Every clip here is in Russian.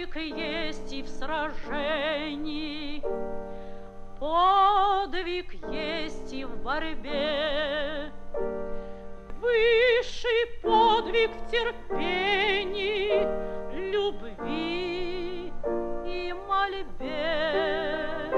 Подвиг есть и в сражении, подвиг есть и в борьбе. Высший подвиг в терпении, любви и мольбе.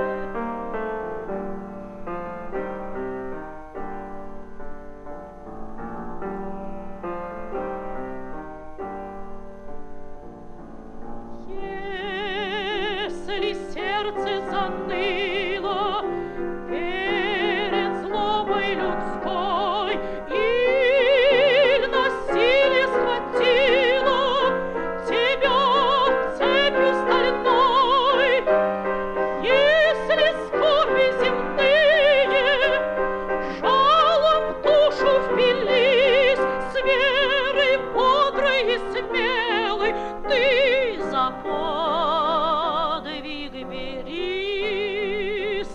Если сердце заныло перед злобой людской, иль насилие схватило тебя цепью стальной, если скорби земные жалом в душу впились, с верой бодрой и смелой ты за подвиг берись.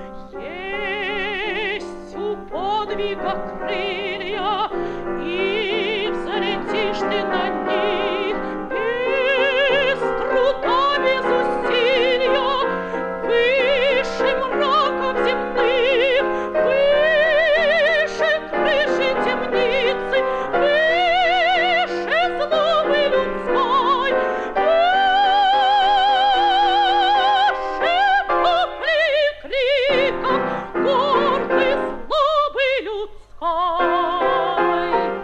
Есть у подвига крылья, и взлетишь ты на них без труда, без усилия, выше мраков земных, выше крыши темницы, выше злобы людской, выше вопли и криков гордой злобы людской.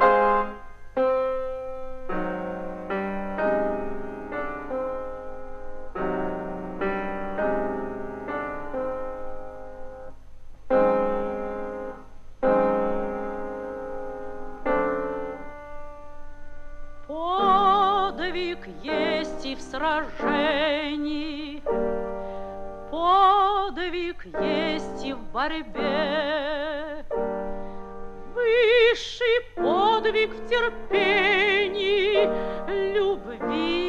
Подвиг есть и в сражении, подвиг есть и в борьбе. Высший подвиг в терпении, любви